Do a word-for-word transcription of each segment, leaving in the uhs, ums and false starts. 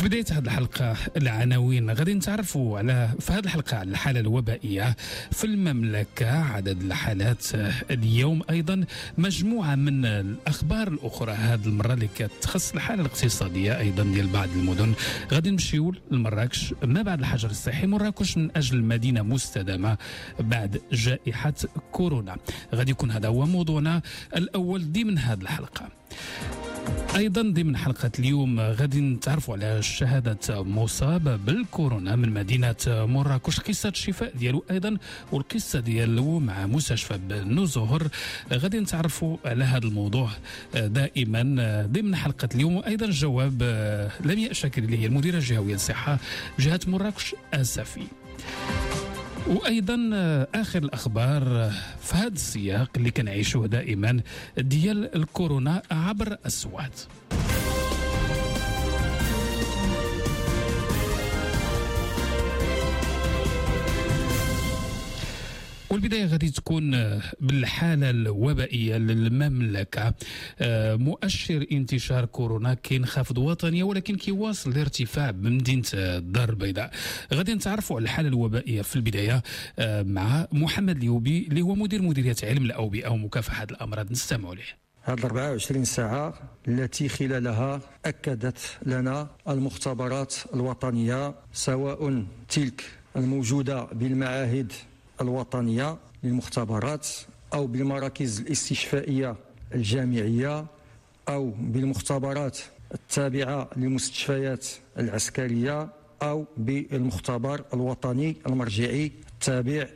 في بداية هذه الحلقة العناوين غادي نتعرفوا على في هذه الحلقة على الحالة الوبائية في المملكة، عدد الحالات اليوم، أيضا مجموعة من الأخبار الأخرى هذه المرة اللي كتخص الحالة الاقتصادية أيضا ديال بعض المدن. غادي نمشيو لمراكش ما بعد الحجر الصحي، مراكش من أجل مدينة مستدامة بعد جائحة كورونا. غادي يكون هذا هو موضوعنا الأول ضمن هذه الحلقة. ايضا ضمن حلقه اليوم غادي نتعرفوا على شهاده مصاب بالكورونا من مدينه مراكش، قصه الشفاء ديالو ايضا والقصه ديالو مع مستشفى بن زهر. غادي نتعرفوا على هذا الموضوع دائما ضمن حلقه اليوم. وايضا جواب لمياء شاكر اللي هي المديره الجهويه للصحه بجهه مراكش اسفي. وايضا اخر الاخبار في هذا السياق اللي كنعيشوه دائما ديال الكورونا عبر اصوات. والبداية غادي تكون بالحالة الوبائية للمملكة. مؤشر انتشار كورونا كينخفض وطنيا ولكن كيواصل الارتفاع بمدينة الدار البيضاء. غادي نتعرفوا على الحالة الوبائية في البداية مع محمد اليوبي اللي هو مدير مديرية علم الأوبئة ومكافحة الأمراض. نستمعوا له. هذه أربعة وعشرين ساعة التي خلالها أكدت لنا المختبرات الوطنية، سواء تلك الموجودة بالمعاهد الوطنية للمختبرات أو بالمراكز الاستشفائية الجامعية أو بالمختبرات التابعة للمستشفيات العسكرية أو بالمختبر الوطني المرجعي التابع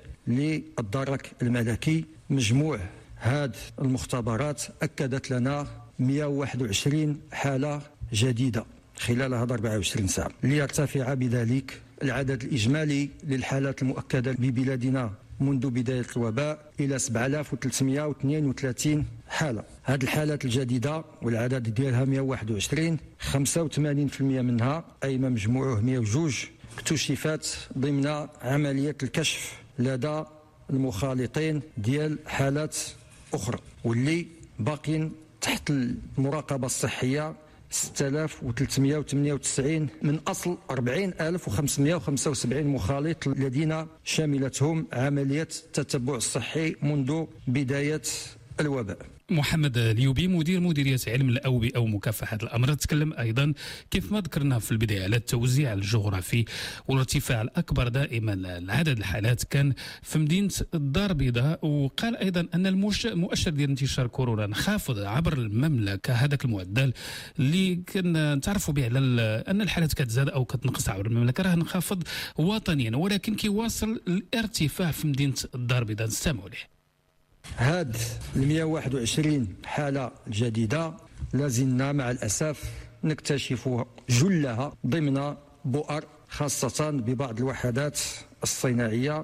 للدرك الملكي. مجموع هذه المختبرات أكدت لنا مئة وواحد وعشرين حالة جديدة خلال هذه أربعة وعشرين ساعة، ليرتفع بذلك العدد الإجمالي للحالات المؤكدة ببلادنا منذ بداية الوباء إلى سبعة آلاف وثلاثمئة واثنين وثلاثين حالة. هذه الحالات الجديدة والعدد ديالها مئة وواحد وعشرين، خمسة وثمانين بالمئة منها أي ما مجموعه مئة وجوج اكتشفت ضمن عملية الكشف لدى المخالطين ديال حالات أخرى، واللي باقين تحت المراقبة الصحية ستة آلاف وثلاثمئة وثمانية وتسعين من أصل أربعين ألف وخمسمئة وخمسة وسبعين مخالط الذين شملتهم عملية التتبع الصحي منذ بداية الوباء. محمد اليوبي مدير مديرية علم الأوبئة ومكافحة الأمراض تكلم أيضا كيف ما ذكرنا في البداية على التوزيع الجغرافي والارتفاع الأكبر دائما لعدد الحالات كان في مدينة الدار البيضاء، وقال أيضا أن المؤشر ديال انتشار كورونا انخفض عبر المملكة. هذاك المعدل اللي كان تعرفوا به على أن الحالات كتزاد أو كتنقص عبر المملكة راه انخفض وطنيا ولكن كيواصل الارتفاع في مدينة الدار البيضاء. نستمعوا له. هاد المئة وواحد وعشرين حالة جديدة لازلنا مع الأسف نكتشف جلها ضمن بؤر، خاصة ببعض الوحدات الصناعية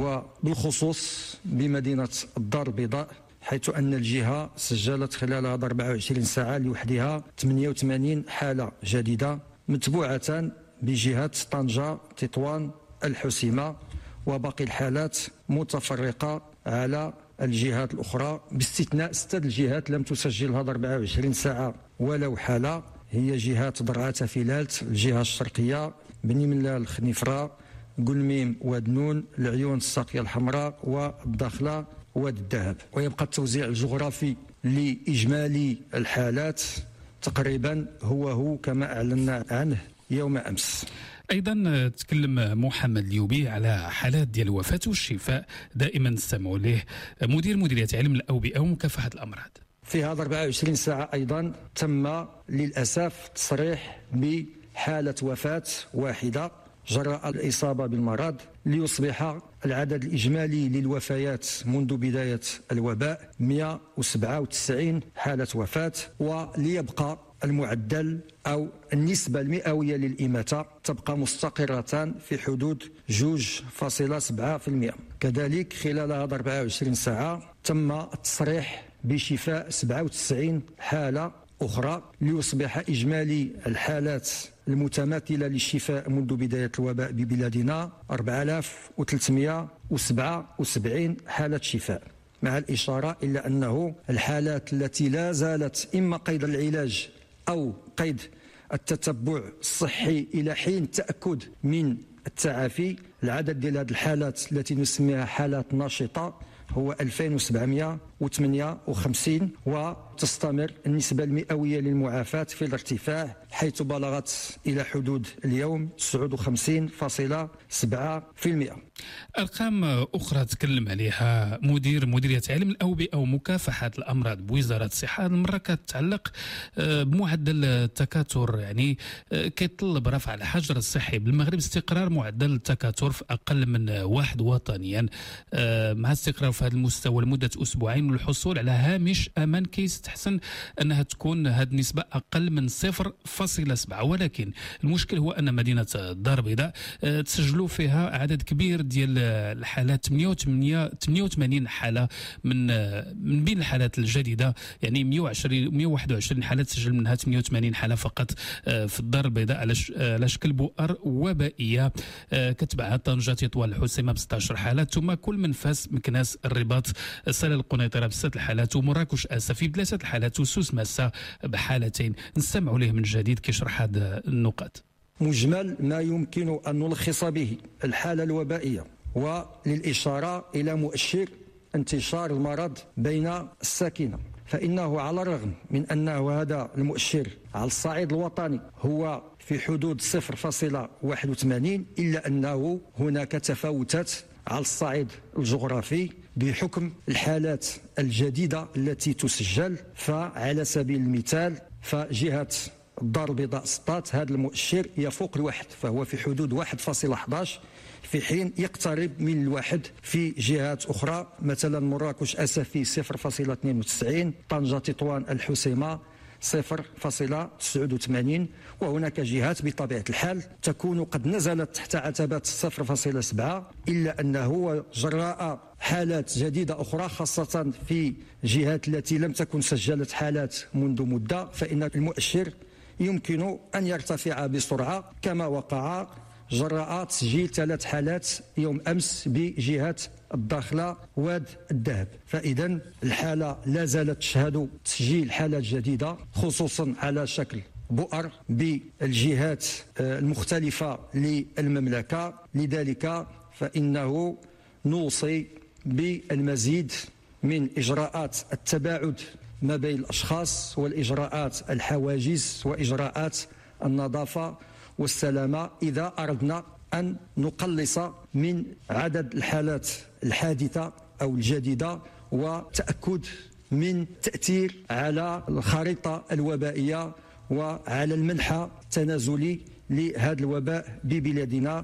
وبالخصوص بمدينة الدار البيضاء، حيث أن الجهة سجلت خلال هذه أربعة وعشرين ساعة لوحدها ثمانية وثمانين حالة جديدة، متبوعة بجهة طنجة، تطوان، الحسيمة، وباقي الحالات متفرقة على الجهات الأخرى باستثناء ستة الجهات لم تسجل هذه أربعة وعشرين ساعة ولو حالة، هي جهات درعا تافيلات، الجهة الشرقية، بني ملال، خنيفرة، قلميم، وادنون، العيون، الساقية الحمراء، والداخلة، واد الذهب. ويبقى التوزيع الجغرافي لإجمالي الحالات تقريبا هو هو كما أعلنا عنه يوم أمس. ايضا تكلم محمد اليوبي على حالات ديال الوفاه والشفاء. دائما نستمعوا له مدير مديريه علم الاوبئه ومكافحه الامراض. في هذه أربعة وعشرين ساعه ايضا تم للاسف تصريح بحاله وفاه واحده جراء الاصابه بالمرض، ليصبح العدد الاجمالي للوفيات منذ بدايه الوباء مئة وسبعة وتسعين حاله وفاه، وليبقى المعدل أو النسبة المئوية للإماتة تبقى مستقرة في حدود جوج فاصلة سبعة في المئة. كذلك خلال هذه أربعة وعشرين ساعة تم التصريح بشفاء سبعة وتسعين حالة أخرى، ليصبح إجمالي الحالات المتماثلة للشفاء منذ بداية الوباء ببلادنا أربعة آلاف وثلاثمئة وسبعة وسبعين حالة شفاء، مع الإشارة إلى أنه الحالات التي لا زالت إما قيد العلاج أو قيد التتبع الصحي إلى حين التأكد من التعافي. العدد ديال هذه الحالات التي نسميها حالات نشطة هو ألفين وسبعمائة وثمانية وخمسين، وتستمر النسبة المئوية للمعافاة في الارتفاع حيث بلغت إلى حدود اليوم تسعة وخمسين فاصلة سبعة بالمئة. أرقام أخرى تكلم عليها مدير مديرية علم الأوبئة ومكافحة الأمراض بوزارة الصحة، هذه المرة كتعلق بمعدل التكاثر، يعني كيطلب رفع الحجر الصحي بالمغرب، استقرار معدل التكاثر في أقل من واحد وطنيا، مع استقرار في هذا المستوى لمدة أسبوعين والحصول على هامش أمان كيستحسن أنها تكون هذه النسبة أقل من صفر فاصلة سبعة. ولكن المشكل هو أن مدينة الدار البيضاء تسجلوا فيها عدد كبير ديال الحالات، ثمانية وثمانين حالة من من بين الحالات الجديدة، يعني مئة وعشرين مئة وواحد وعشرين حالة تسجل منها ثمانية وثمانين حالة فقط في الدار البيضاء على شكل بؤر وبائية، كتبعها طنجة تطوان الحسيمة ب ستة عشر حالة، ثم كل من فاس مكناس الرباط سلا القنيطرة بستة الحالات، ومراكش اسفي بثلاثة الحالات، وسوس ماسة بحالتين. نستمعوا ليه من جديد كيشرح هذه النقاط. مجمل ما يمكن أن نلخص به الحالة الوبائية وللإشارة إلى مؤشر انتشار المرض بين الساكنة، فإنه على الرغم من أنه هذا المؤشر على الصعيد الوطني هو في حدود صفر فاصلة واحد وثمانين، إلا أنه هناك تفاوتات على الصعيد الجغرافي بحكم الحالات الجديدة التي تسجل. فعلى سبيل المثال فجهة الدار البيضاء سطات هذا المؤشر يفوق الواحد، فهو في حدود واحد فاصلة واحد عشر، في حين يقترب من الواحد في جهات أخرى، مثلا مراكش أسفي صفر فاصلة اثنين وتسعين، طنجة تطوان الحسيمة صفر فاصلة تسعة وثمانين، وهناك جهات بطبيعة الحال تكون قد نزلت تحت عتبة صفر فاصلة سبعة، إلا أنه جراء حالات جديدة أخرى خاصة في جهات التي لم تكن سجلت حالات منذ مدة، فإن المؤشر يمكن أن يرتفع بسرعة كما وقع جراء تسجيل ثلاث حالات يوم أمس بجهات الداخلة واد الذهب. فإذا الحالة لا زالت تشهد تسجيل حالات جديدة خصوصا على شكل بؤر بالجهات المختلفة للمملكة، لذلك فإنه نوصي بالمزيد من إجراءات التباعد ما بين الأشخاص والإجراءات الحواجز وإجراءات النظافة والسلامة إذا أردنا أن نقلص من عدد الحالات الحادثة أو الجديدة، وتأكد من تأثير على الخريطة الوبائية وعلى المنحى التنازلي لهذا الوباء ببلادنا.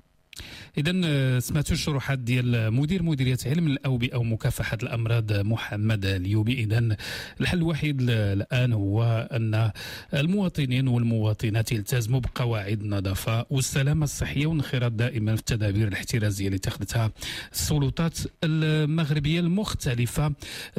إذا سمعتوا الشروحات ديال مدير مديرية علم الأوبئة ومكافحة الأمراض محمد اليوبي. إذا الحل الوحيد الآن هو أن المواطنين والمواطنات يلتزموا بقواعد النظافة والسلامة الصحية والانخراط دائما في التدابير الاحترازية اللي اتخذتها السلطات المغربية المختلفة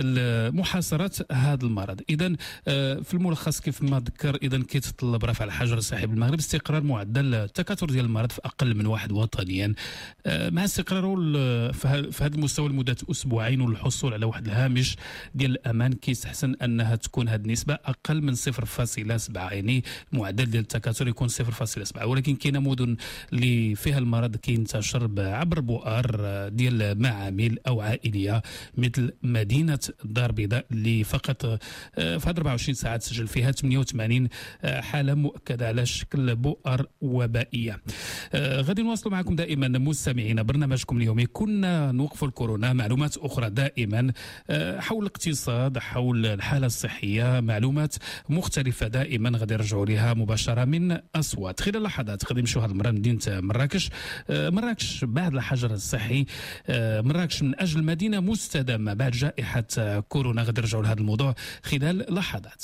لمحاصرة هذا المرض. إذا في الملخص كيف ما ذكر، إذا كيتطلب رفع الحجر الصحي بالمغرب، استقرار معدل التكاثر ديال المرض في أقل من واحد وطنيا مع استقراره في هذا المستوى لمدة أسبوعين والحصول على واحد الهامش ديال الأمان كيستحسن أنها تكون هذه النسبة أقل من صفر فاصلة سبعة، يعني معدل ديال التكاثر يكون صفر فاصلة سبعة. ولكن كاينه مدن اللي فيها المرض كينتشر عبر بؤر ديال معامل أو عائلية مثل مدينة الدار البيضاء اللي فقط في هذه أربعة وعشرين ساعة تسجل فيها ثمانية وثمانين حالة مؤكدة على شكل بؤر وبائية. غادي نواصلوا معكم دائما مستمعين برنامجكم اليومي كنا نوقف الكورونا، معلومات أخرى دائما حول الاقتصاد، حول الحالة الصحية، معلومات مختلفة دائما غادي نرجعوا لها مباشرة من أصوات. خلال لحظات غادي نمشيو هذه المرة لمدينة مراكش. مراكش بعد الحجر الصحي، مراكش من أجل مدينة مستدامة بعد جائحة كورونا. غادي نرجعوا لهذا الموضوع خلال لحظات.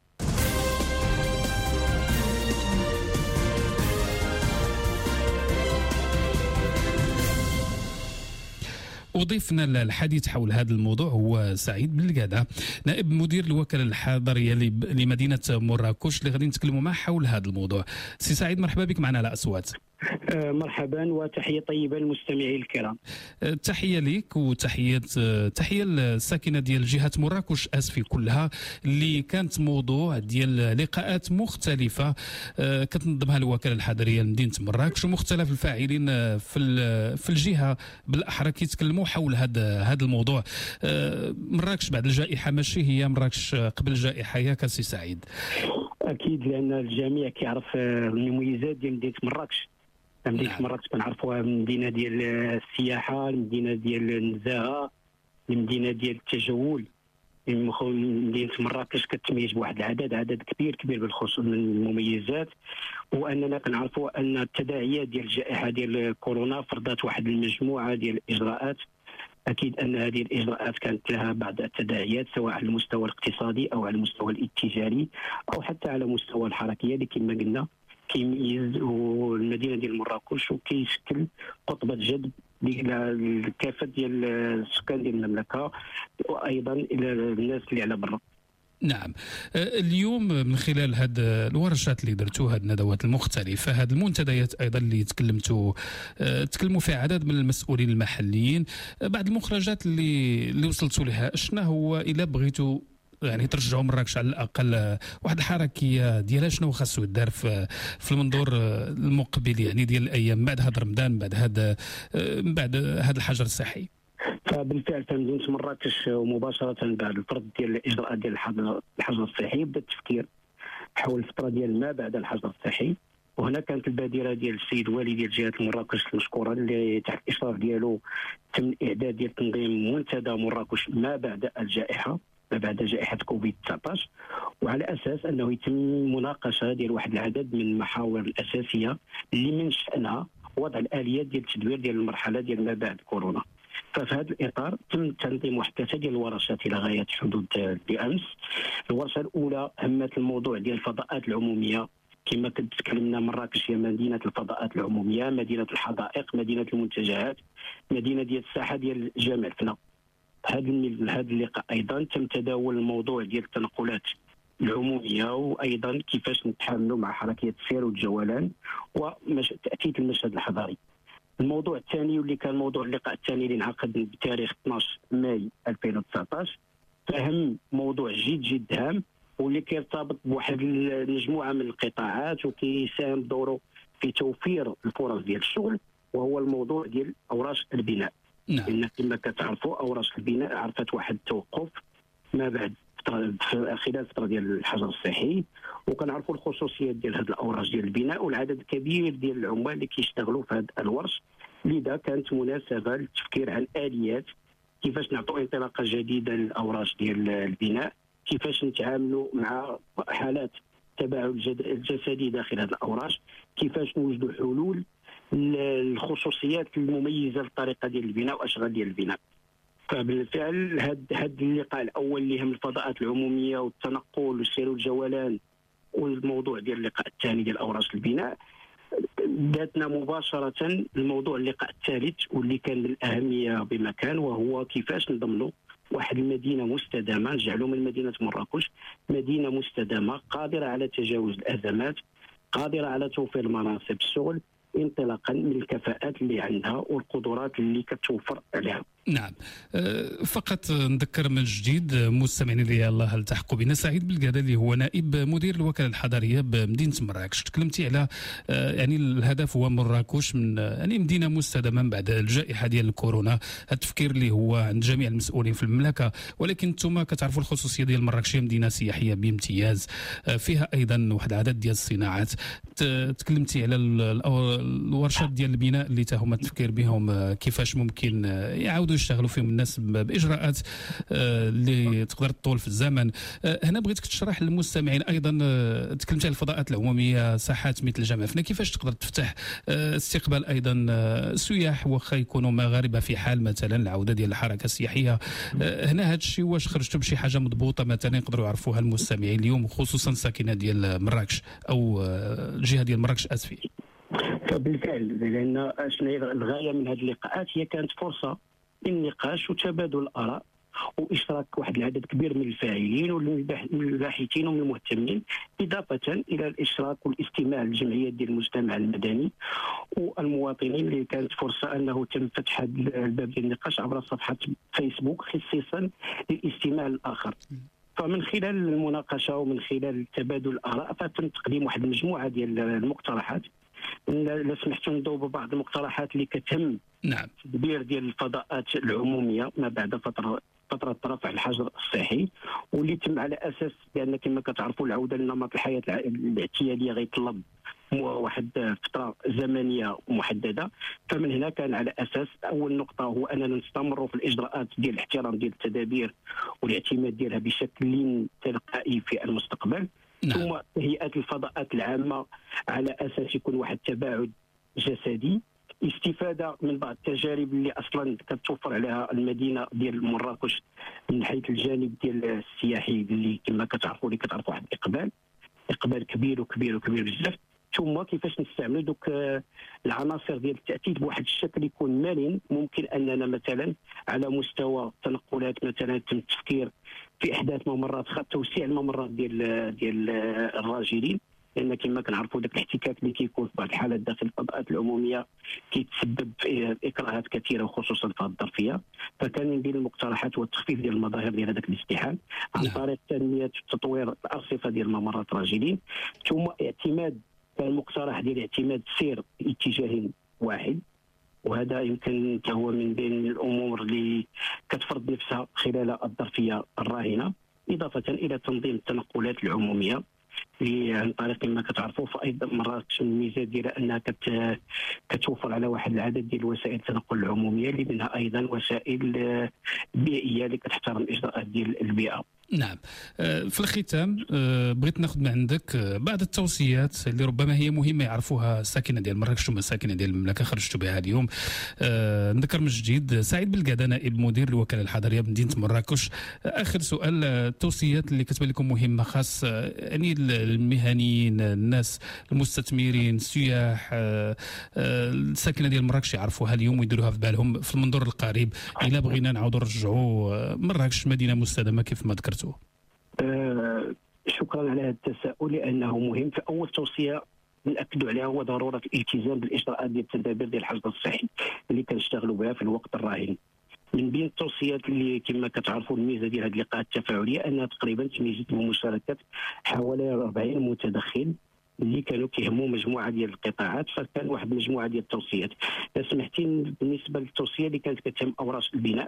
وضيفنا للحديث حول هذا الموضوع هو سعيد بلقادة، نائب مدير الوكالة الحضرية لمدينة مراكش، اللي غادي نتكلموا معه حول هذا الموضوع. سي سعيد، مرحبا بك معنا على أصوات. مرحبا وتحية طيبة للمستمعين الكرام. تحية لك وتحية تحية الساكنة ديال جهة مراكش اسفي كلها، اللي كانت موضوع ديال لقاءات مختلفة كتنظمها الوكالة الحضرية لمدينة مراكش، ومختلف الفاعلين في في الجهة بالاحرى كيتكلموا حول هذا هذا الموضوع. مراكش بعد الجائحة ماشي هي مراكش قبل الجائحة يا كاسي سعيد. اكيد، لان الجميع كيعرف المميزات ديال مدينة مراكش. مدينة نعم. مراكش كنعرفوها مدينة ديال السياحة، المدينة ديال النزاهة، المدينة ديال التجول. مدينة مراكش كتميز بواحد العدد عدد كبير كبير بالخصوص من المميزات، واننا كنعرفوا ان التداعيات ديال الجائحة ديال كورونا فرضت واحد المجموعة ديال الاجراءات. اكيد ان هذه الاجراءات كانت لها بعض التداعيات سواء على المستوى الاقتصادي او على المستوى الاتجاري او حتى على مستوى الحركية اللي كما قلنا كيميز المدينه ديال مراكش وكيشكل قطبه جذب لكافه ديال السكان ديال المملكه وايضا الى الناس اللي على برا. نعم، اليوم من خلال هاد الورشات اللي درتوا، هاد الندوات المختلفه، هاد المنتديات ايضا اللي تكلمتوا تكلموا فيها عدد من المسؤولين المحليين، بعض المخرجات اللي اللي وصلتوا لها شنو هو؟ الا بغيتوا يعني ترجعوا مراكش على الاقل واحد الحركيه ديالها شنو خاصو يدار في في المنظور المقبل، يعني ديال الايام بعد هذا رمضان، بعد هذا بعد هذا الحجر الصحي؟ فبالفعل في مدينه مراكش ومباشره بعد الفرض ديال الاجراءات ديال الحجر الصحي بدا التفكير حول الفتره ديال ما بعد الحجر الصحي. وهنا كانت البادره ديال السيد والي ديال جهه مراكش المشكوره اللي تحت الاشراف ديالو تم الاعداد ديال تنظيم منتدى مراكش ما بعد الجائحه، ما بعد جائحه كوفيد تسعطاش، وعلى اساس انه يتم مناقشه ديال واحد العدد من المحاور الاساسيه اللي من شانها وضع الاليات ديال التدوير ديال المرحله ديال ما بعد كورونا. ففي هذا الاطار تم تنظيم واحد ثلاثه ديال الورشات الى غايه حدود بامس. الورشه الاولى همت الموضوع ديال الفضاءات العموميه، كما كنت تكلمنا مراكش هي مدينه الفضاءات العموميه، مدينه الحدائق، مدينه المنتجعات، مدينه ديال الساحه ديال جامع الفنا. هذا هذا اللقاء ايضا تم تداول الموضوع ديال التنقلات العموميه، وايضا كيفاش نتحاملوا مع حركيه السير والجولان وتاكيد المشهد الحضاري. الموضوع الثاني واللي كان موضوع اللقاء الثاني اللي انعقد بتاريخ اثناش ماي ألفين وتسعطاش فهم موضوع جد جد هام واللي كيرتبط بواحد المجموعه من القطاعات وكيساهم بدوره في توفير الفرص ديال الشغل، وهو الموضوع ديال اوراش البناء. نعم. لان كما كتعرفوا اوراش البناء عرفت واحد التوقف ما بعد خلال الفتره ديال الحجر الصحي، وكنعرفوا الخصوصيات ديال هذه الاوراش ديال البناء والعدد الكبير ديال العمال اللي كيشتغلوا في هذا الورش. لذا كانت مناسبه للتفكير عن اليات كيفاش نعطوا انطلاقه جديده للاوراش ديال البناء، كيفاش نتعاملوا مع حالات التباعد الجسدي داخل هذه الاوراش، كيفاش نوجدوا حلول الخصوصيات المميزه للطريقه ديال البناء واشغال ديال البناء. فبالفعل هذا هذا اللقاء الاول اللي هم الفضاءات العموميه والتنقل والسير والجولان، والموضوع ديال اللقاء الثاني ديال اوراش البناء، داتنا مباشره الموضوع اللقاء الثالث واللي كان من الاهميه بمكان، وهو كيفاش نضمنوا واحد المدينه مستدامه، نجعلوا من مدينه مراكش مدينه مستدامه قادره على تجاوز الازمات، قادره على توفير مناصب الشغل انطلاقا من الكفاءات اللي عندها والقدرات اللي كتوفر عليها. نعم، فقط نذكر من جديد مستمعين اللي الله التحقوا بنا. سعيد بالقاده اللي هو نائب مدير الوكاله الحضريه بمدينه مراكش، تكلمتي على يعني الهدف هو مراكش من يعني مدينه مستدامه من بعد الجائحه ديال الكورونا، التفكير اللي هو عند جميع المسؤولين في المملكه، ولكن انتم كتعرفوا الخصوصيه ديال مراكش هي مدينه سياحيه بامتياز، فيها ايضا واحد العدد ديال الصناعات. تكلمتي على الورشات ديال البناء اللي تا هما التفكير بهم كيفاش ممكن يعاودوا يشتغلوا فيهم الناس باجراءات اللي تقدر تطول في الزمن. هنا بغيتك تشرح للمستمعين ايضا، تكلمت على الفضاءات العموميه، ساحات مثل جامع فنا، كيفاش تقدر تفتح استقبال ايضا السياح واخا يكونوا مغاربه في حال مثلا العوده ديال الحركه السياحيه. هنا هذا الشيء واش خرجتوا بشي حاجه مضبوطه مثلا يقدروا يعرفوها المستمعين اليوم، خصوصا ساكنه ديال مراكش او الجهه ديال مراكش اسفي؟ فبالفعل لان الغايه من هذه اللقاءات هي كانت فرصه للنقاش وتبادل الاراء واشتراك واحد العدد كبير من الفاعلين والباحثين ومن المهتمين، اضافه الى الاشراك والاستماع للجمعيات ديال المجتمع المدني والمواطنين، اللي كانت فرصه انه تم فتح الباب ديال النقاش عبر صفحه فيسبوك خصيصا للاستماع للاخر. فمن خلال المناقشه ومن خلال تبادل الاراء فتم تقديم واحد المجموعه ديال المقترحات. لا سمحتوا نضوء ببعض المقترحات اللي كتم نعم تدبير ديال الفضاءات العموميه ما بعد فتره فتره رفع الحجر الصحي، واللي تم على اساس لان كما كتعرفوا العوده لنمط الحياه الاعتياديه غيطلب واحد فتره زمنيه محدده. فمن هنا كان على اساس اول نقطه هو اننا نستمروا في الاجراءات ديال الاحترام ديال التدابير والاعتماد ديالها بشكل تلقائي في المستقبل. نعم. ثم تهيئه الفضاءات العامه على اساس يكون واحد التباعد جسدي، استفاده من بعض التجارب اللي اصلا كتوفر عليها المدينه ديال مراكش من حيث الجانب ديال السياحي اللي كما كتعرفوا اللي كتعرفوا واحد الاقبال اقبال كبير وكبير وكبير بزاف. ثم كيفاش نستعملوا دوك العناصر ديال التاكيد بواحد الشكل يكون مرن. ممكن اننا مثلا على مستوى التنقلات مثلا يتم التفكير في احداث ممرات خاصه توسيع الممرات ديال ديال الراجلين، لان كما كنعرفوا داك الاحتكاك اللي كيكون في بعض الحالات داخل الفضاءات العموميه كيتسبب في اكراهات كثيره وخصوصا في الظرفيه. فكان من بين المقترحات هو التخفيف ديال المظاهر ديال هذاك الازدحام عن طريق تنميه وتطوير الارصفه ديال ممرات الراجلين، ثم اعتماد كان مقترح ديال اعتماد سير اتجاه واحد، وهذا يمكن هو من بين الامور اللي كتفرض نفسها خلال الظرفيه الراهنه، اضافه الى تنظيم التنقلات العموميه اللي عن طريق كما كتعرفوا فايضا مرات الميزه ديالها انها كت كتوفر على واحد العدد ديال وسائل التنقل العموميه اللي منها ايضا وسائل بيئيه اللي كتحترم الاجراءات ديال البيئه. نعم. في الختام بغيت ناخذ من عندك بعض التوصيات اللي ربما هي مهمه يعرفوها الساكنه ديال مراكش وما الساكنه ديال المملكه خرجتوا بها اليوم. نذكر من جديد سعيد بالقاده نائب مدير الوكاله الحضريه بمدينه مراكش. اخر سؤال، التوصيات اللي كتبان لكم مهمه خاص يعني المهنيين، الناس المستثمرين، السياح، الساكنه ديال مراكش يعرفوها اليوم ويديروها في بالهم في المنظور القريب الا بغينا نعاودوا نرجعوا مراكش مدينه مستدامه كيف ما ذكرتوا. أه شكرا على هذا التساؤل لانه مهم. فاول توصيه ناكدوا عليها هو ضروره الالتزام بالاجراءات ديال التدابير ديال الحجر الصحي اللي كنشتغلوا بها في الوقت الراهن. من بين التوصيات اللي كما كتعرفوا الميزه ديال هذه اللقاءات التفاعليه انها تقريبا تميزت بمشاركه حوالي أربعين متدخل اللي كانوا كيهموا مجموعه ديال القطاعات. فكان واحد المجموعه ديال التوصيات. اذا سمحتي بالنسبه للتوصيه اللي كانت كتهم اوراش البناء،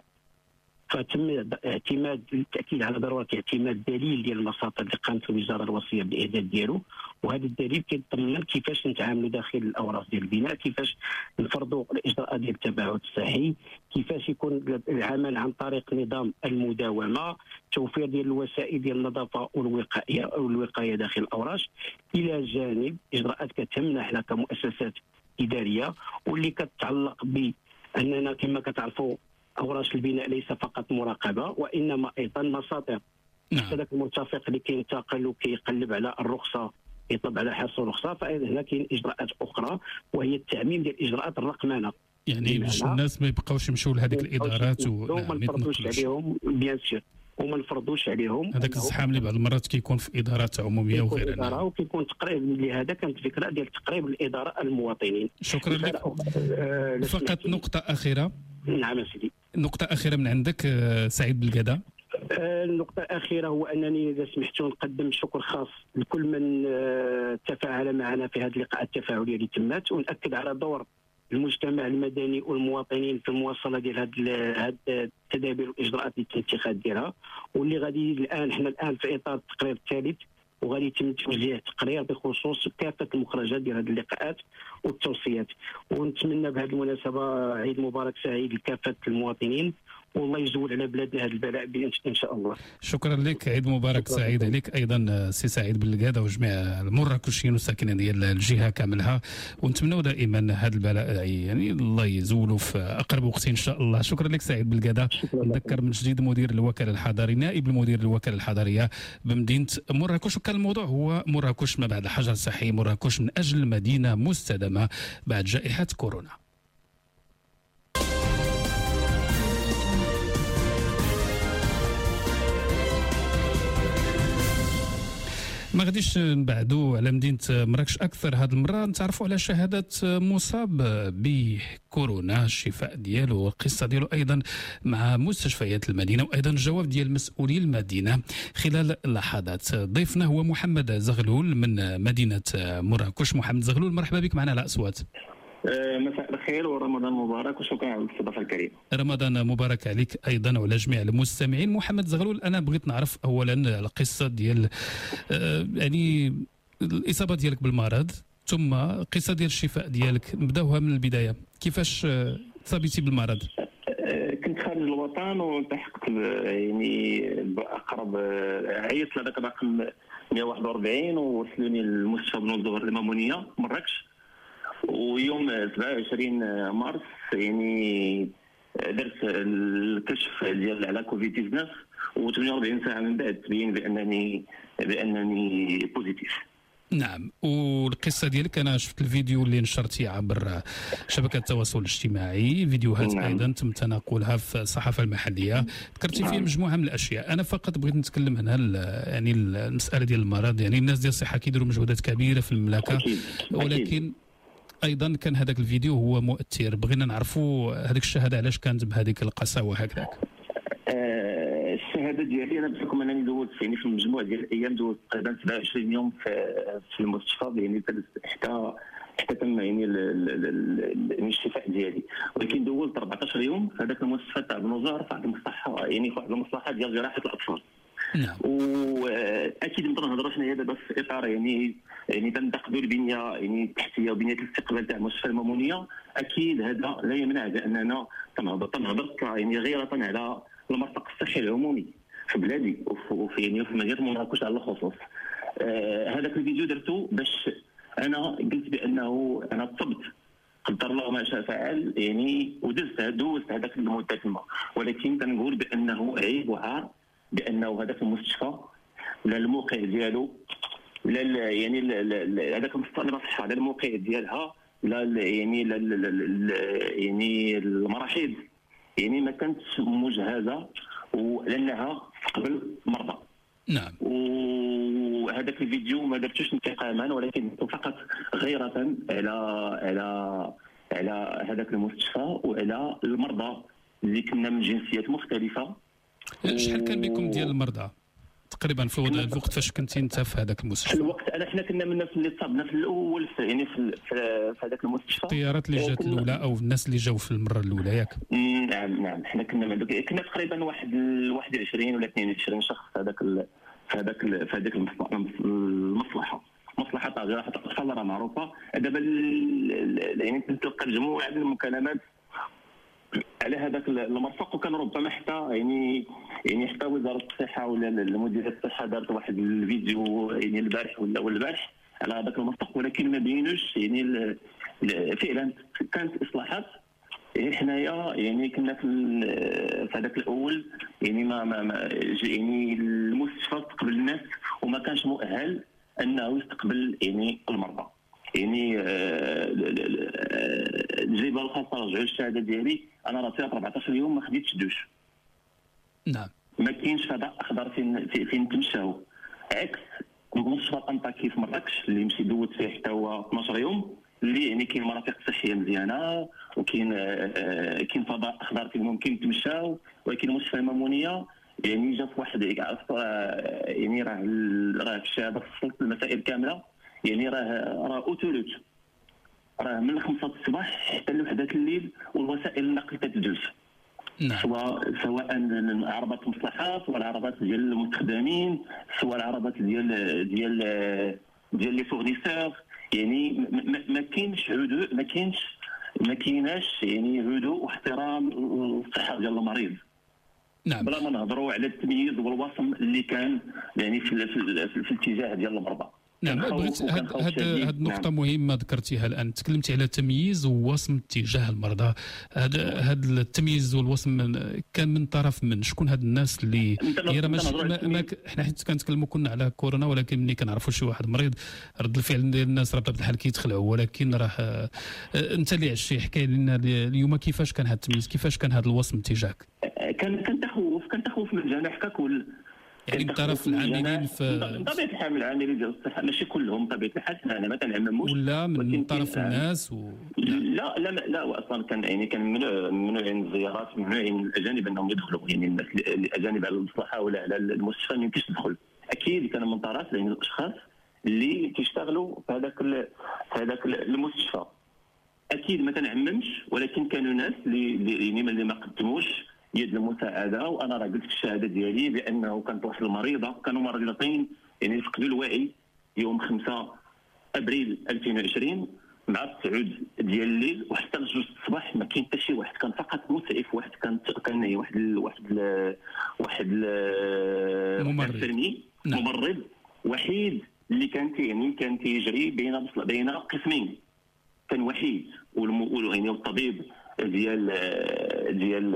فتم اعتماد التاكيد على ضروره اعتماد دليل ديال المساطر اللي قامت الوزاره الوصيه بالاعداد ديالو، وهذا الدليل كيتضمن كيفاش نتعاملوا داخل الاوراق ديال البناء، كيفاش نفرضوا الاجراءات ديال التباعد الصحي، كيفاش يكون العمل عن طريق نظام المداومه، توفير ديال الوسائل ديال النظافه والوقايه او الوقايه داخل الاوراق، الى جانب اجراءات كتهمنا حنا كمؤسسات اداريه واللي كتتعلق باننا كما كتعرفوا اوراش البناء ليس فقط مراقبه وانما ايضا مصادر. هذاك المرتفق اللي كينتقل وكيقلب على الرخصه يطلب على حصول الرخصه، فاذا هنا كاين اجراءات اخرى وهي التعميم ديال اجراءات الرقمنه، يعني باش الناس ما يبقاوش يمشيو لهذيك الادارات وما نفرضوش عليهم بيان سور وما نفرضوش عليهم هذاك الزحام اللي بعض المرات كيكون في ادارات عموميه وغيرها، وكيكون تقريب لهذا كانت فكره ديال تقريب الاداره المواطنين. شكرا لك. آه فقط نقطه اخيره. نعم سيدي. نقطه اخيره من عندك سعيد بالقاده. النقطة الأخيرة هو أنني إذا سمحتوا نقدم شكر خاص لكل من تفاعل معنا في هذه اللقاءات التفاعلية اللي تمت، ونأكد على دور المجتمع المدني والمواطنين في المواصلة ديال هذه التدابير والإجراءات اللي تم الاتخاذ ديالها، واللي غادي الآن حنا الآن في إطار التقرير الثالث وغادي يتم توزيع تقرير بخصوص كافة المخرجات ديال هذه اللقاءات والتوصيات. ونتمنى بهذه المناسبة عيد مبارك سعيد لكافة المواطنين، والله يزول على بلادنا هذا البلاء ان شاء الله. شكرا لك، عيد مبارك سعيد عليك ايضا سي سعيد بالقاده وجميع المراكشيين والساكنين ديال الجهه كاملها، ونتمنوا دائما هذا البلاء يعني الله يزولوا في اقرب وقت ان شاء الله. شكرا لك سعيد بالقاده. نذكر من جديد مدير الوكاله الحضري نائب المدير الوكاله الحضريه بمدينه مراكش، وكان الموضوع هو مراكش ما بعد الحجر الصحي، مراكش من اجل مدينه مستدامه بعد جائحه كورونا. ما غاديش نبعدوا على مدينه مراكش اكثر هذه المره، نتعرفوا على شهاده مصاب بكورونا، الشفاء ديالو، القصه ديالو ايضا مع مستشفيات المدينه، وايضا الجواب ديال مسؤولي المدينه خلال لحظات. ضيفنا هو محمد زغلول من مدينه مراكش. محمد زغلول، مرحبا بك معنا على اصوات. مساء الخير ورمضان مبارك، وشكرا على الاستضافه الكريمه. رمضان مبارك عليك ايضا وعلى جميع المستمعين. محمد زغلول، انا بغيت نعرف اولا القصه ديال يعني الاصابه ديالك بالمرض، ثم قصه ديال الشفاء ديالك، نبداوها من البدايه. كيفاش تصابيتي بالمرض؟ كنت خارج الوطن والتحقت يعني باقرب، عيطت لهذاك الرقم مئة وواحد وأربعين ووصلوني للمستشفى بن الظهر المامونيه مراكش. ويوم سبعة وعشرين مارس يعني درت الكشف ديال على كوفيد تسعة عشر، وثمانية وأربعين ساعه من بعد تبين بانني بانني بوزيتيف. نعم، والقصه ديالك انا شفت الفيديو اللي نشرتيه عبر شبكه التواصل الاجتماعي، فيديوهات نعم. ايضا تم تناقلها في الصحافه المحليه، ذكرتي نعم. فيه مجموعه من الاشياء. انا فقط بغيت نتكلم هنا يعني المساله ديال المرض. يعني الناس ديال الصحه كيديروا مجهودات كبيره في المملكه أكيد. ولكن أكيد. ايضا كان هذاك الفيديو هو مؤثر، بغينا نعرفوا هذيك الشهاده علاش كانت بهذيك القساوه هكذاك. أه الشهاده ديالي انا بحكم انني دوزت يعني في المجموع ديال الايام، دوزت تقريبا سبعة وعشرين يوم في في المستشفى، يعني حتى حتى تم يعني الشفاء ديالي، ولكن دوزت أربعطاش يوم في هذاك المستشفى تاع بن الظهر في واحد المصحه، يعني في واحد المصلحه ديال جراحه الاطفال. نعم. واكيد نقدروا نهضروا حنايا دابا في اطار يعني يعني تنتقدوا البنيه يعني التحتيه وبنيه الاستقبال تاع المستشفى المامونيه. اكيد هذا لا يمنع باننا تنهضر تنهضر يعني غيرة على المرفق الصحي العمومي في بلادي وفي يعني في مدينه مراكش على الخصوص. آه هذاك الفيديو درته باش انا قلت بانه انا طبت قدر الله ما شاء فعل، يعني ودزت دوزت هذاك المده الماء، ولكن تنقول بانه عيب وعار بانه هذاك المستشفى لا الموقع ديالو لا يعني هذاك المصحه لا الموقع ديالها لا يعني لا يعني المراحيض يعني ما كانتش مجهزه ولانها تقبل مرضى. نعم. وهذاك الفيديو ما درتوش انتقاما، ولكن فقط غيرة على على على هذاك المستشفى وعلى المرضى اللي كنا من جنسيات مختلفه. شحال كان بكم ديال المرضى تقريبا في الوقت فاش كنتي انت في هذاك المستشفى؟ في الوقت انا حنا كنا من الناس اللي تصابنا في الاول في يعني في في هذاك المستشفى، الطيارات اللي جات الاولى او الناس اللي جاوا في المره الاولى ياك؟ نعم نعم حنا كنا كنا تقريبا واحد واحد وعشرين ولا اثنين وعشرين شخص في هذاك في هذاك في هذيك المصلحه مصلحه تاع جراحه الاطفال راه معروفه. دابا يعني تلقى مجموعه من المكالمات على هذاك المرفق، وكان ربما حتى يعني يعني حتى وزاره الصحه ولا مديريه الصحه دارت واحد الفيديو يعني البارح ولا البارح على هذاك المرفق، ولكن ما بينوش يعني فعلا كانت اصلاحات. يعني حنايا يعني كنا في هذاك الاول يعني ما ما, ما يعني المستشفى استقبل الناس وما كانش مؤهل انه يستقبل يعني المرضى. يعني الجريبه الخاصه رجعوا الشهاده ديالي انا راه فيها أربعطاش يوم ما خديتش دوش. نعم. ما كاينش فضاء اخضر فين فين نتمشاو، عكس مستشفى طنطا في مراكش اللي مشي دوت فيه حتى هو اثناش يوم، اللي يعني كاين مرافق صحيه مزيانه وكاين كاين فضاء اخضر فين ممكن تمشاو. ولكن المستشفى المامونيه يعني جا في واحد يعني راه راه في الشهاده فصلت المسائل كامله، يعني راه راه اوتولوت راه من خمسة الصباح حتى لوحدة الليل والوسائل النقل تتجوز. نعم. سواء سواء عربات المصلحات سواء العربات ديال المستخدمين سواء العربات ديال ديال ديال لي فورنيسور، يعني ما كاينش هدوء ما كاينش ما كايناش يعني هدوء واحترام الصحه ديال المريض. نعم. بلا ما نهضروا على التمييز والوصم اللي كان يعني في في, في, في الاتجاه ديال المرضى. نعم، بغيت هاد هاد هاد النقطة نعم. مهمة ذكرتيها الآن، تكلمتي على تمييز ووصم تجاه المرضى. هاد هاد التمييز والوصم كان من طرف من شكون؟ هاد الناس اللي هي ماشي ما حنا حيت كنتكلموا كنا على كورونا، ولكن ملي كنعرفوا شي واحد مريض رد الفعل ديال الناس راه بطبيعة الحال كيتخلعوا. ولكن راه انت اللي عشتي، حكي لنا اليوم كيفاش كان هاد التمييز، كيفاش كان هاد الوصم تجاهك؟ كان كان تخوف كان تخوف من جانب ككل. يعني من طرف العاملين في من طبيعه الحال العاملين ديال الصحه ماشي كلهم بطبيعه الحال، انا ما تنعمموش ولا من طرف الناس و... لا لا لا اصلا كان يعني كان ممنوعين الزيارات، ممنوعين الاجانب انهم يدخلوا، يعني الناس الاجانب على المصلحه ولا على المستشفى ما يمكنش تدخل. اكيد كان من طرف لان الاشخاص اللي كيشتغلوا في هذاك في هذاك المستشفى. اكيد ما تنعممش، ولكن كانوا ناس اللي يعني اللي ما قدموش يد المساعده. وانا راه قلت في الشهاده ديالي بانه كانت واحد المريضه، كانوا مريضتين يعني فقدوا الوعي يوم خمسة ابريل ألفين وعشرين مع التسعود ديال الليل وحتى لجوج الصباح. ما كاين حتى شي واحد، كان فقط مسعف واحد، كان كان واحد ال واحد ال واحد ممرض ممرض وحيد اللي كان يعني كان تيجري بين بين قسمين، كان وحيد. يعني الطبيب ديال ديال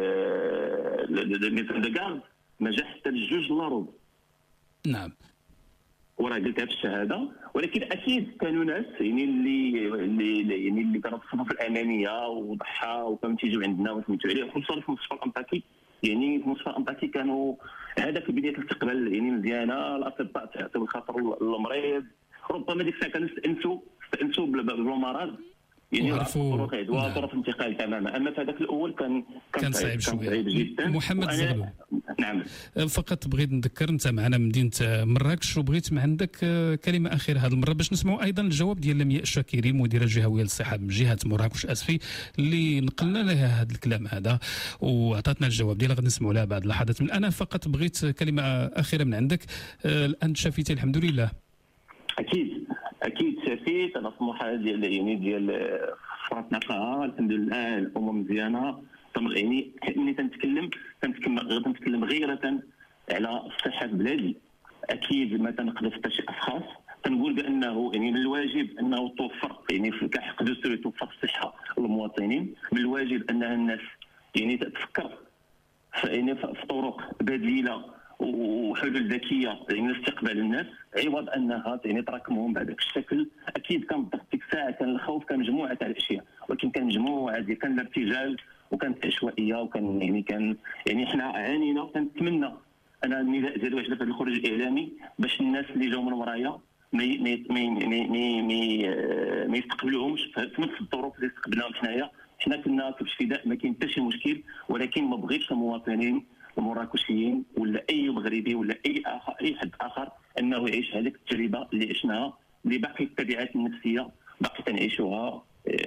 الميزان دكار ما جا حتى لجوج الارض. نعم، وراه قلتها في الشهاده. ولكن اكيد كانوا ناس يعني اللي اللي يعني اللي كانوا تصرفوا في الانانيه وضحى وكانوا تيجوا عندنا وسميتوا عليه، خصوصا في مستشفى الانطاكي. يعني في مستشفى الانطاكي كانوا هذا في بدايه الاستقبال يعني مزيانه، الاطباء تعطيو الخاطر للمريض، ربما ديك الساعه كانوا استانسوا استانسوا بالمرض يعني وعرفوا وظروف انتقال تماما. اما في هذاك الاول كان كان صعيب شويه جدا. محمد زغلول، نعم فقط بغيت نذكر انت معنا مدينه مراكش، وبغيت من عندك كلمه اخيره هذه المره باش نسمعوا ايضا الجواب ديال لمياء الشاكري المديره الجهويه للصحه من جهه مراكش اسفي اللي نقلنا لها هذا الكلام هذا وعطاتنا الجواب ديالها، غادي نسمعوا لها بعد لحظات. من انا فقط بغيت كلمه اخيره من عندك. الان شافيتي الحمد لله؟ اكيد اكيد شافيت. انا طموحه ديال يعني ديال فرات نقاها الحمد لله، الامور مزيانه. يعني ملي تنتكلم تنتكلم غادي نتكلم غيره على الصحه في بلادي. اكيد ما تنقذف حتى شي اشخاص، تنقول بانه يعني من الواجب انه توفر يعني في كحق دستوري توفر الصحه للمواطنين. من الواجب انها الناس يعني تفكر يعني في طرق بديله وحلول ذكيه يعني لاستقبال الناس، عوض انها يعني تراكمهم بهذاك الشكل. اكيد كان الضغط ديك الساعه، كان الخوف، كان مجموعه تاع الاشياء، ولكن كان مجموعه ديال كان الارتجال وكانت عشوائيه وكان يعني كان يعني حنا عانينا. كنتمنى انا النداء ديالي واحد في الخروج الاعلامي باش الناس اللي جاوا من ورايا ما ما ما ما يستقبلوهمش في نفس الظروف اللي استقبلناهم حنايا. حنا كنا كبش فداء، ما كاين حتى شي مشكل، ولكن ما بغيتش المواطنين المراكشيين ولا اي مغربي ولا اي اخر اي حد اخر انه يعيش هذيك التجربه اللي عشناها، اللي باقي التبعات النفسيه باقي تنعيشوها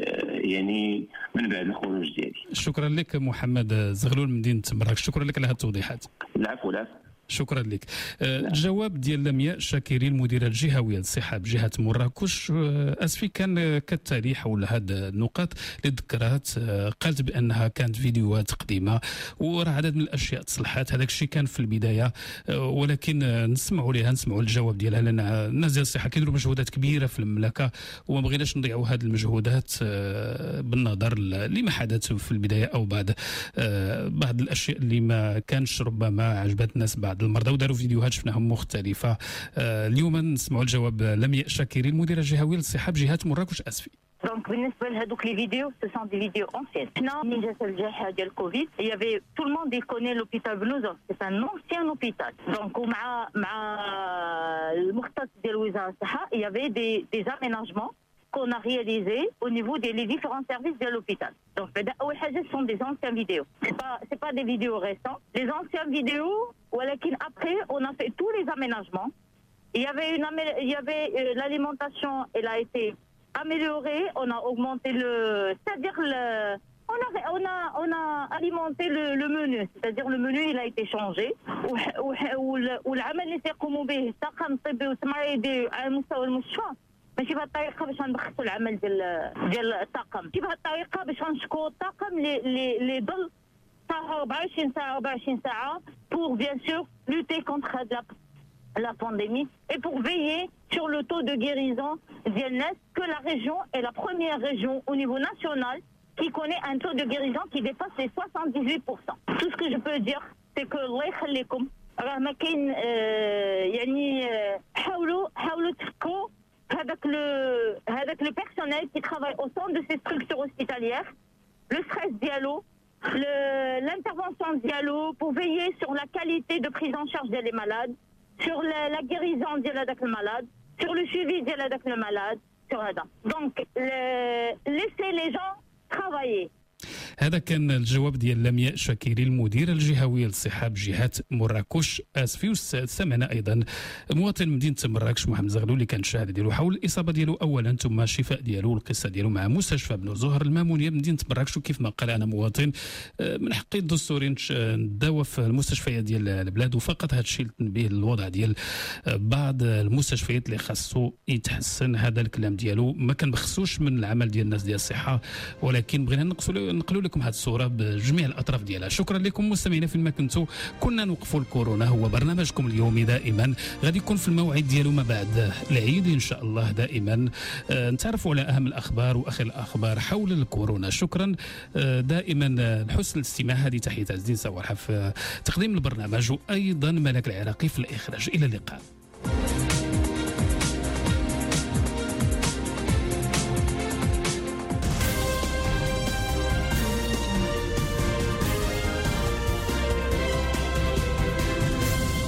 يعني من بعد الخروج ديالي. شكرا لك محمد زغلول من مدينه مراكش، شكرا لك على هذه التوضيحات. العفو العفو. شكرا لك. الجواب ديال لمياء الشاكري المديره الجهويه للصحه بجهه مراكش اسفي كان كالتالي حول هذه النقاط اللي ذكرات. قالت بانها كانت فيديوهات قديمه وراه عدد من الاشياء تصلحات، هذاك الشيء كان في البدايه، ولكن نسمعوا لها نسمعوا الجواب ديالها، لان الناس ديال الصحه كيديروا مجهودات كبيره في المملكه وما بغيناش نضيعوا هذه المجهودات بالنظر لما حدث في البدايه او بعد بعض الاشياء اللي ما كانش ربما عجبت الناس بعض المرضى وداروا فيديوهات شفناهم مختلفه. اليوم نسمعوا الجواب لمياء الشاكري المديره الجهويه للصحه بجهه مراكش اسفي. دونك بالنسبه لهذوك لي فيديو سو سون دي فيديو اونسيان. حنا ملي جات الجائحه ديال الكوفيد يافي تو الموند يكوني لوبيتال بلوزون سي ان اونسيان اوبيتال. دونك ومع مع المختص ديال وزاره الصحه يافي دي دي اميناجمون qu'on a réalisé au niveau des les différents services de l'hôpital. Donc, ce sont des anciennes vidéos. C'est pas, c'est pas des vidéos récentes. Les anciennes vidéos, après, on a fait tous les aménagements. Il y avait une, il y avait euh, l'alimentation, elle a été améliorée. On a augmenté le, c'est-à-dire le, on a, on a, on a alimenté le, le menu. C'est-à-dire le menu, il a été changé. والعمل اللي سيقوموا به الطاقم الطبي والتمريضي على مستوى المستشفى ماشي بهذه الطريقه باش نبخسوا العمل ديال ديال الطاقم، ماشي بهذه الطريقه باش نشكروا الطاقم اللي اللي ضل صار أربعة وعشرين ساعه أربعة وعشرين ساعه pour bien sûr lutter contre la la pandémie et pour veiller sur le taux de guérison ديال الناس que la région est la première région au niveau national qui connaît un taux de guérison qui dépasse les soixante-dix-huit pour cent. Tout ce que je peux dire c'est que الله يخليكم راه ما كاين يعني حاولوا حاولوا تفكروا هذاك لو هذاك لو بيرسونيل qui travaille au sein de ces structures hospitalières, le stress dialo, le l'intervention dialo pour veiller sur la qualité de prise en charge des malades, sur la, la guérison ديال هذاك المالاد sur le suivi ديال هذاك المالاد sur هذا دونك laisser les gens travailler. هذا كان الجواب ديال لمياء شاكيري المديره الجهويه للصحه بجهه مراكش. اسفي وسمعنا ايضا مواطن مدينه مراكش محمد زغلول اللي كان الشهاده ديالو حول الاصابه ديالو اولا ثم الشفاء ديالو والقصه ديالو مع مستشفى بن زهر المامونيه بمدينه مراكش. وكيف ما قال انا مواطن من حقي الدستوري نداوى في المستشفيات ديال البلاد وفقط هذا الشيء التنبيه للوضع ديال بعض المستشفيات اللي خاصو يتحسن. هذا الكلام ديالو ما كنبخسوش من العمل ديال الناس ديال الصحه ولكن بغينا نقلوا لكم هذه الصوره بجميع الاطراف ديالها. شكرا لكم مستمعينا فين ما كنتوا. كنا نوقفوا الكورونا هو برنامجكم اليومي دائما غادي يكون في الموعد ديالو ما بعد العيد ان شاء الله. دائما آه نتعرفوا على اهم الاخبار واخر الاخبار حول الكورونا. شكرا آه دائما لحسن الاستماع. هذه تحيه عز الدين سواحه في تقديم البرنامج وايضا ملك العراقي في الاخراج. الى اللقاء.